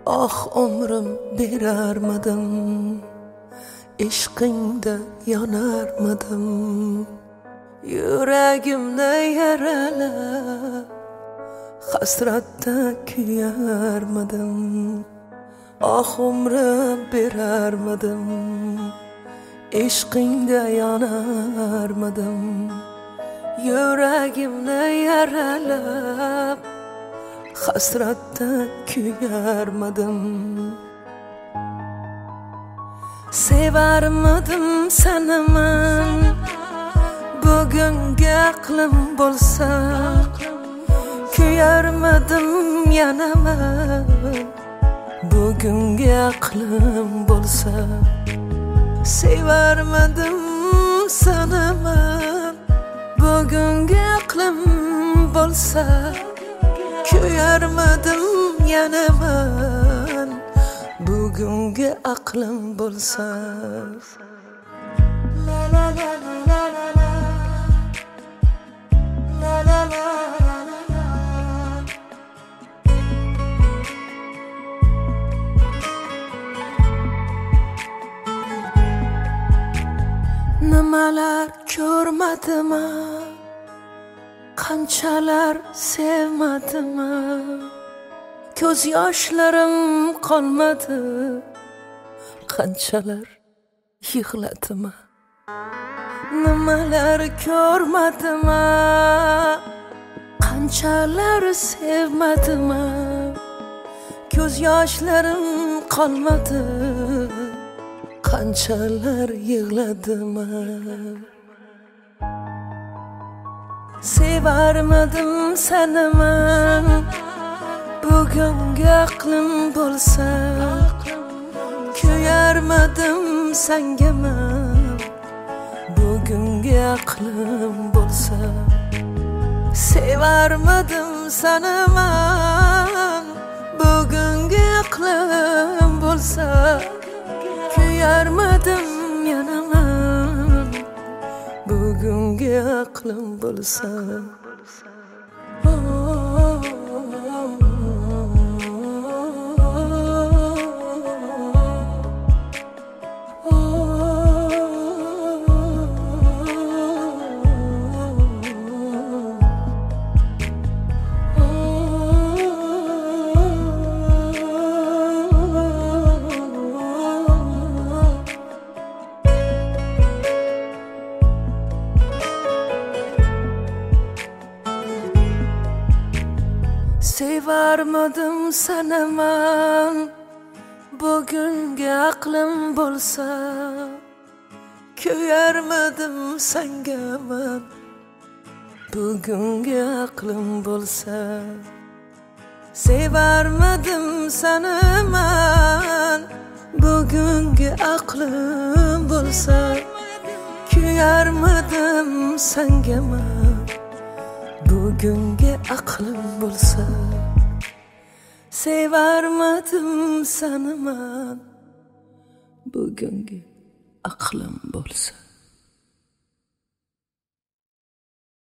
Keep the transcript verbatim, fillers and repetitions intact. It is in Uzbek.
Ah umrim berarmadim, ishqingda yonarmadim, yuragimni yaralab hasratda kuyarmadim. Ah umrim berarmadim, ishqingda yonarmadim, yuragimni yaralab hasratda kuyarmadim. Sevarmadim seni men, bugungi aqlim bo'lsa, kuyarmadim yana men, bugungi aqlim bo'lsa. Sevarmadim seni men, bugungi aqlim bo'lsa, kuyarmadim yana men, bugungi aqlim bo'lsa. La la la la la la la la la la. Nimalar ko'rmadim, qanchalar sevmadim, ko'z yoshlarim qolmadi, qanchalar yig'ladim. Nimalar ko'rmadim, qanchalar sevmadim, ko'z yoshlarim qolmadi, qanchalar yig'ladim. Sevarmadim seni men, bugungi aqlim bo'lsa, kuyarmadim senga men, bugungi aqlim bo'lsa. Sevarmadim seni men, bugungi aqlim bo'lsa, kuyarmadim yana men, bugungi aqlim bo'lsa. Sevarmadim seni men, bugungi aqlim bo'lsa, kuyarmadim senga men, bugungi aqlim bo'lsa. Sevarmadim seni men, bugungi aqlim bo'lsa, kuyarmadim senga men, bugungi aqlim bo'lsa. Sevarmadim seni men, bugungi aqlim bo'lsa.